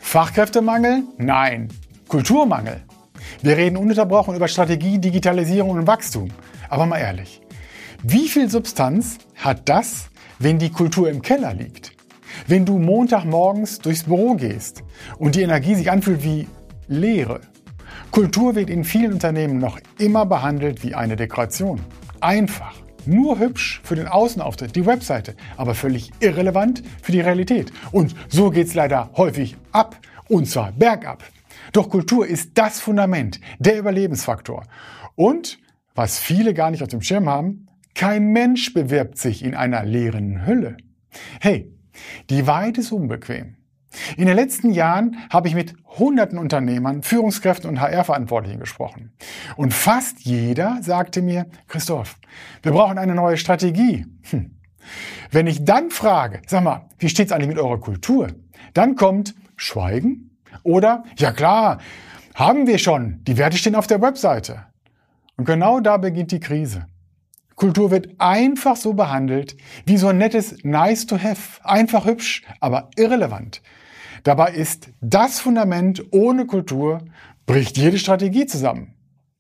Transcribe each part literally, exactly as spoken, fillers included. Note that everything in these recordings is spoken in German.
Fachkräftemangel? Nein. Kulturmangel. Wir reden ununterbrochen über Strategie, Digitalisierung und Wachstum. Aber mal ehrlich, wie viel Substanz hat das, wenn die Kultur im Keller liegt? Wenn du Montagmorgens durchs Büro gehst und die Energie sich anfühlt wie Leere. Kultur wird in vielen Unternehmen noch immer behandelt wie eine Dekoration. Einfach, nur hübsch für den Außenauftritt, die Webseite, aber völlig irrelevant für die Realität. Und so geht's leider häufig ab, und zwar bergab. Doch Kultur ist das Fundament, der Überlebensfaktor. Und, was viele gar nicht auf dem Schirm haben, kein Mensch bewirbt sich in einer leeren Hülle. Hey, die Wahrheit ist unbequem. In den letzten Jahren habe ich mit hunderten Unternehmern, Führungskräften und H R-Verantwortlichen gesprochen. Und fast jeder sagte mir, Christoph, wir brauchen eine neue Strategie. Hm. Wenn ich dann frage, sag mal, wie steht's eigentlich mit eurer Kultur? Dann kommt Schweigen oder, ja klar, haben wir schon, die Werte stehen auf der Webseite. Und genau da beginnt die Krise. Kultur wird einfach so behandelt wie so ein nettes Nice to have. Einfach hübsch, aber irrelevant. Dabei ist das Fundament ohne Kultur, bricht jede Strategie zusammen.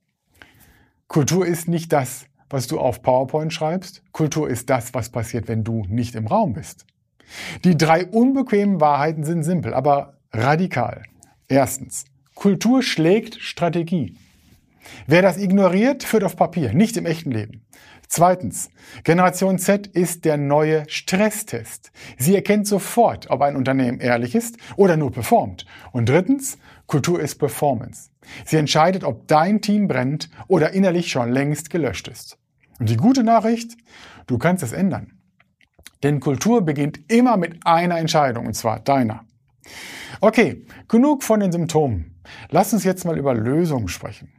Kultur ist nicht das, was du auf PowerPoint schreibst. Kultur ist das, was passiert, wenn du nicht im Raum bist. Die drei unbequemen Wahrheiten sind simpel, aber radikal. Erstens, Kultur schlägt Strategie. Wer das ignoriert, führt auf Papier, nicht im echten Leben. Zweitens, Generation Z ist der neue Stresstest. Sie erkennt sofort, ob ein Unternehmen ehrlich ist oder nur performt. Und drittens, Kultur ist Performance. Sie entscheidet, ob dein Team brennt oder innerlich schon längst gelöscht ist. Und die gute Nachricht, du kannst es ändern. Denn Kultur beginnt immer mit einer Entscheidung, und zwar deiner. Okay, genug von den Symptomen. Lass uns jetzt mal über Lösungen sprechen.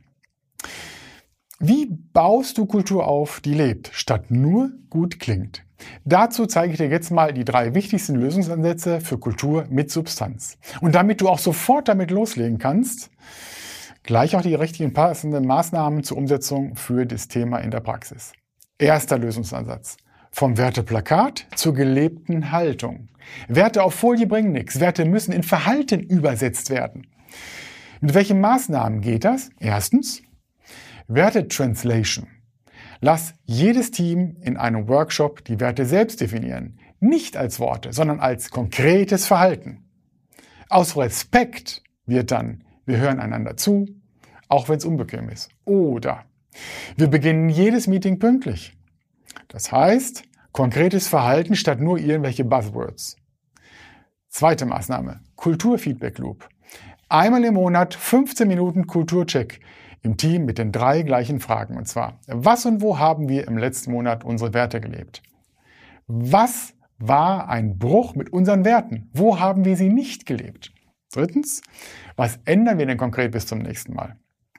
Wie baust du Kultur auf, die lebt, statt nur gut klingt? Dazu zeige ich dir jetzt mal die drei wichtigsten Lösungsansätze für Kultur mit Substanz. Und damit du auch sofort damit loslegen kannst, gleich auch die richtigen passenden Maßnahmen zur Umsetzung für das Thema in der Praxis. Erster Lösungsansatz. Vom Werteplakat zur gelebten Haltung. Werte auf Folie bringen nichts. Werte müssen in Verhalten übersetzt werden. Mit welchen Maßnahmen geht das? Erstens, Werte-Translation. Lass jedes Team in einem Workshop die Werte selbst definieren. Nicht als Worte, sondern als konkretes Verhalten. Aus Respekt wird dann, wir hören einander zu, auch wenn es unbequem ist. Oder wir beginnen jedes Meeting pünktlich. Das heißt, konkretes Verhalten statt nur irgendwelche Buzzwords. Zweite Maßnahme, Kultur-Feedback-Loop. Einmal im Monat fünfzehn Minuten Kulturcheck im Team mit den drei gleichen Fragen. Und zwar, was und wo haben wir im letzten Monat unsere Werte gelebt? Was war ein Bruch mit unseren Werten? Wo haben wir sie nicht gelebt? Drittens, was ändern wir denn konkret bis zum nächsten Mal?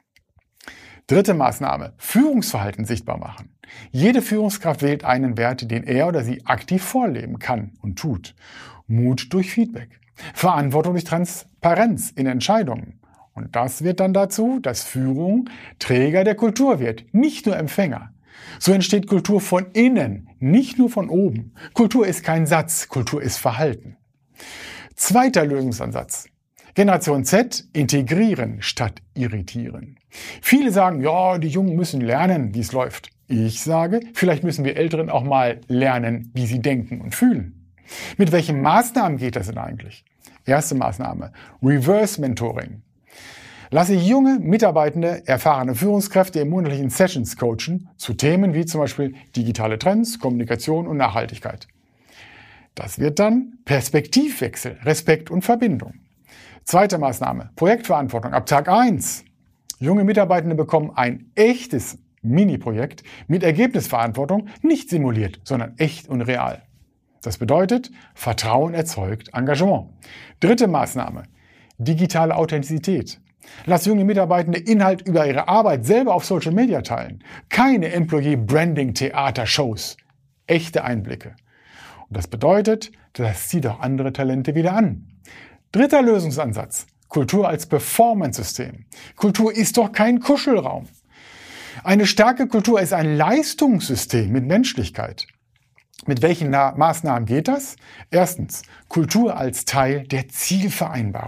Dritte Maßnahme, Führungsverhalten sichtbar machen. Jede Führungskraft wählt einen Wert, den er oder sie aktiv vorleben kann und tut. Mut durch Feedback. Verantwortung durch Transparenz in Entscheidungen. Und das wird dann dazu, dass Führung Träger der Kultur wird, nicht nur Empfänger. So entsteht Kultur von innen, nicht nur von oben. Kultur ist kein Satz, Kultur ist Verhalten. Zweiter Lösungsansatz. Generation Z, integrieren statt irritieren. Viele sagen, ja, die Jungen müssen lernen, wie es läuft. Ich sage, vielleicht müssen wir Älteren auch mal lernen, wie sie denken und fühlen. Mit welchen Maßnahmen geht das denn eigentlich? Erste Maßnahme, Reverse Mentoring. Lasse junge, mitarbeitende, erfahrene Führungskräfte in monatlichen Sessions coachen zu Themen wie zum Beispiel digitale Trends, Kommunikation und Nachhaltigkeit. Das wird dann Perspektivwechsel, Respekt und Verbindung. Zweite Maßnahme, Projektverantwortung ab Tag eins. Junge Mitarbeitende bekommen ein echtes Mini-Projekt mit Ergebnisverantwortung, nicht simuliert, sondern echt und real. Das bedeutet, Vertrauen erzeugt Engagement. Dritte Maßnahme, digitale Authentizität. Lass junge Mitarbeitende Inhalt über ihre Arbeit selber auf Social Media teilen. Keine Employee-Branding-Theater-Shows. Echte Einblicke. Und das bedeutet, das zieht auch andere Talente wieder an. Dritter Lösungsansatz. Kultur als Performance-System. Kultur ist doch kein Kuschelraum. Eine starke Kultur ist ein Leistungssystem mit Menschlichkeit. Mit welchen Na- Maßnahmen geht das? Erstens, Kultur als Teil der Zielvereinbarung.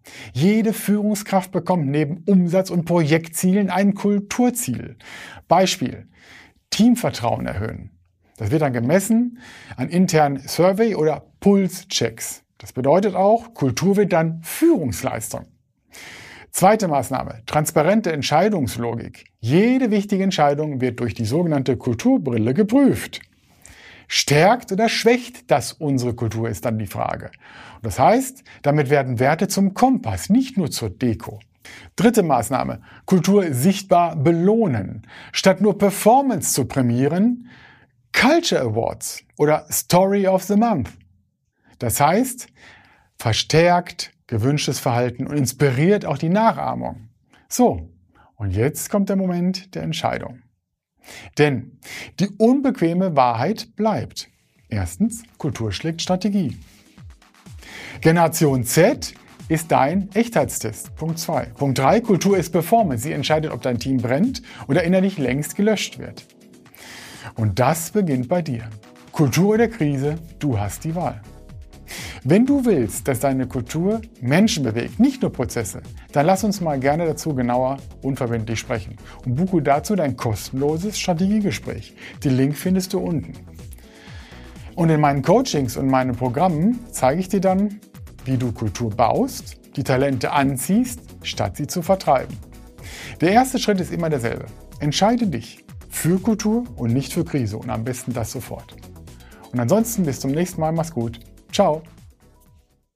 Jede Führungskraft bekommt neben Umsatz- und Projektzielen ein Kulturziel. Beispiel: Teamvertrauen erhöhen. Das wird dann gemessen an internen Survey- oder Pulschecks. Das bedeutet auch, Kultur wird dann Führungsleistung. Zweite Maßnahme: transparente Entscheidungslogik. Jede wichtige Entscheidung wird durch die sogenannte Kulturbrille geprüft. Stärkt oder schwächt das unsere Kultur, ist dann die Frage. Das heißt, damit werden Werte zum Kompass, nicht nur zur Deko. Dritte Maßnahme: Kultur sichtbar belohnen. Statt nur Performance zu prämieren, Culture Awards oder Story of the Month. Das heißt, verstärkt gewünschtes Verhalten und inspiriert auch die Nachahmung. So, und jetzt kommt der Moment der Entscheidung. Denn die unbequeme Wahrheit bleibt. Erstens, Kultur schlägt Strategie. Generation Z ist dein Echtheitstest. Punkt zwei. Punkt drei, Kultur ist Performance. Sie entscheidet, ob dein Team brennt oder innerlich längst gelöscht wird. Und das beginnt bei dir. Kultur oder Krise, du hast die Wahl. Wenn du willst, dass deine Kultur Menschen bewegt, nicht nur Prozesse, dann lass uns mal gerne dazu genauer unverbindlich sprechen und buche dazu dein kostenloses Strategiegespräch. Den Link findest du unten. Und in meinen Coachings und meinen Programmen zeige ich dir dann, wie du Kultur baust, die Talente anziehst, statt sie zu vertreiben. Der erste Schritt ist immer derselbe. Entscheide dich für Kultur und nicht für Krise und am besten das sofort. Und ansonsten bis zum nächsten Mal, mach's gut. Ciao.